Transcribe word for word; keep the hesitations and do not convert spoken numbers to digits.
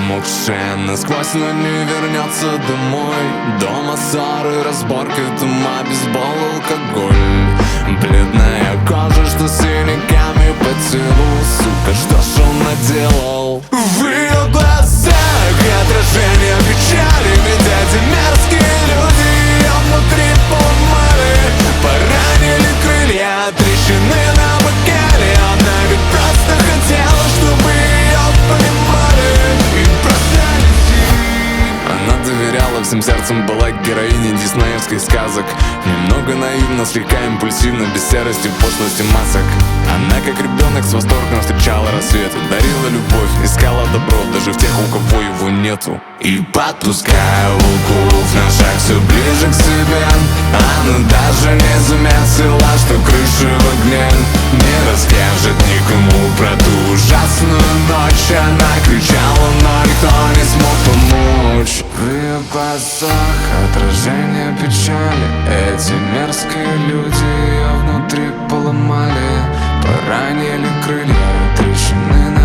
промокшая насквозь, но не вернется домой. Дома ссоры, разборки, дома, бейсбол, алкоголь. Бледная кожа, что синяками по телу. Сука, что ж он наделал? В ее глазах отражение печали, ведь эти мерзкие люди ее внутри поломали. Поранили крылья, трещины на бокале. Она ведь просто хотела, чтобы ее понимали и прощали. Она доверяла всем сердцем, была героиней диснеевских сказок. Немного наивно, слегка импульсивно, без серости, пошлости масок. Она как ребенок с восторгом встречала рассвет, дарила любовь, искала добро даже в тех, у кого его нету. И подпуская волков на шаг все ближе к себе, она даже не заметила, что крыша в огне. Не расскажет никому про ту ужасную ночь. Она кричала, но никто не смог помочь. В ее глазах отражение печали. Эти мерзкие люди ее внутри поломали. Поранили крылья, трещины на